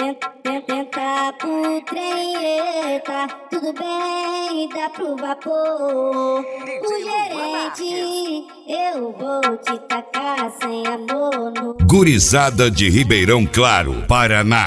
Tenta pro trem, tá tudo bem, dá pro vapor. O gerente, eu vou te tacar sem amor no... Gurizada de Ribeirão Claro, Paraná.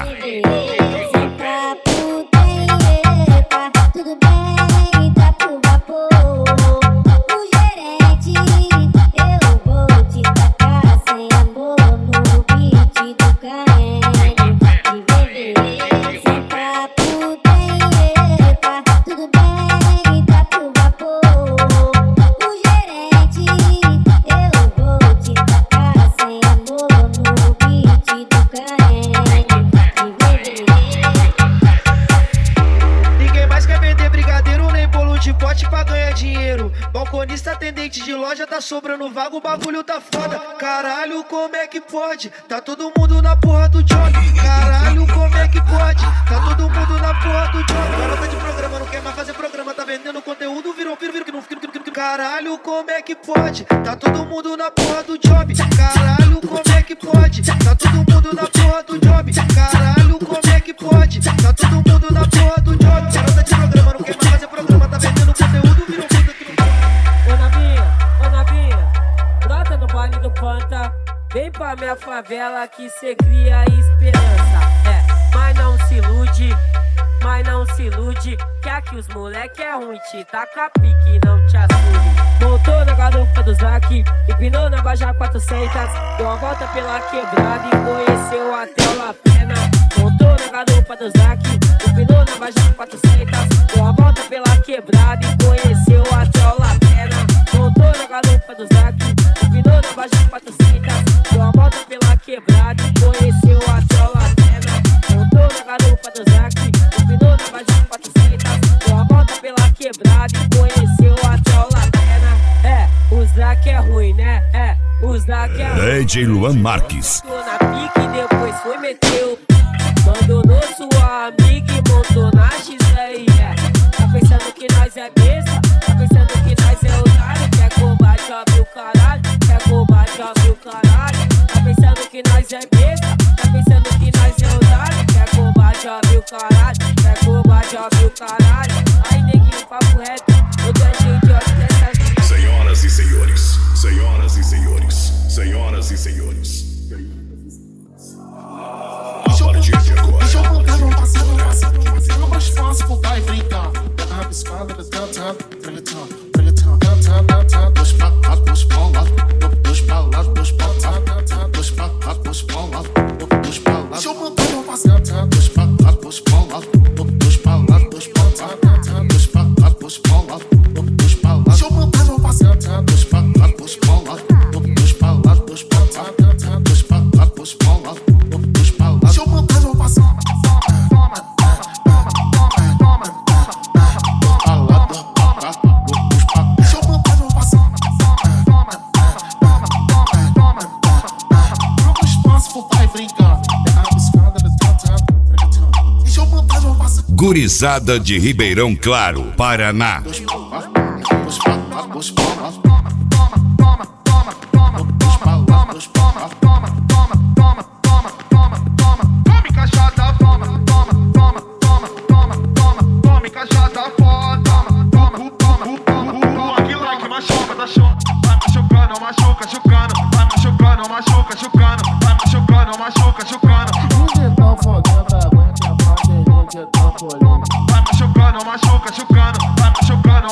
Balconista, atendente de loja, tá sobrando vaga, o bagulho tá foda. Caralho, como é que pode? Tá todo mundo na porra do job. Caralho, como é que pode? Tá todo mundo na porra do job. Garota de programa, não quer mais fazer programa, tá vendendo conteúdo, virou que não. Caralho, como é que pode? Tá todo mundo na porra do job. Caralho, como é que pode? Tá todo mundo na porra do job. Caralho, como é que pode? Tá todo mundo na porra do job. Garota de programa, não quer mais fazer programa, tá vendendo conteúdo, virou que Ô Navinha, brota no baile do Panta. Vem pra minha favela que cê cria esperança. Mas não se ilude, que aqui os moleque é ruim, te taca pique, não te assume. Montou na garupa do Zac, empinou na Baja 400, deu uma volta pela quebrada e conheceu até o La Pena. Montou na garupa do Zac, empinou na Baja 400, deu uma volta pela quebrada e conheceu até o La Pena. Montou na garupa do Zac, empinou na Baja 400, deu uma volta pela quebrada e conheceu até o La Pena. Montou na garupa do Zac, empinou na Baja 400, deu uma volta pela quebrada e conheceu até o La Pena. O Zac é ruim, né? O Zac é ruim. DJ Luan Marques. Montou na pique e depois foi meteu. Abandonou sua amiga e montou na X-Aí. Tá pensando que nós é besta? Tá pensando que nós é otário? Quer combate, abre o caralho. Quer combate, abre o caralho. Tá pensando que nós é besta? Tá pensando que nós é otário? Quer combate, abre o caralho. Quer combate, abre o caralho. Aí neguinho, papo reto, eu tô cheio de ódio dessa vida. Senhoras e senhores, senhoras e senhores, senhoras e senhores. Deixa eu contar meu passado, não mais fácil voltar e brincar. A piscada do downtown, reggaeton, dois pra lá, dois pra lá, dois pra lá, dois pra lá, dois pra lá, dois pra lá, dois pra lá. Deixa eu contar meu passado, dois pra lá, dois pra lá, dois pra lá, dois pra lá, dois pra lá, dois pra lá, dois pra lá. Deixa eu contar meu passado, dois pra lá, dois pra lá, dois pra lá, dois pra lá, dois pra lá, dois pra lá, dois pra lá. Deixa eu contar meu passado. Gurizada de Ribeirão Claro, Paraná. Vai machucando, vai machucando,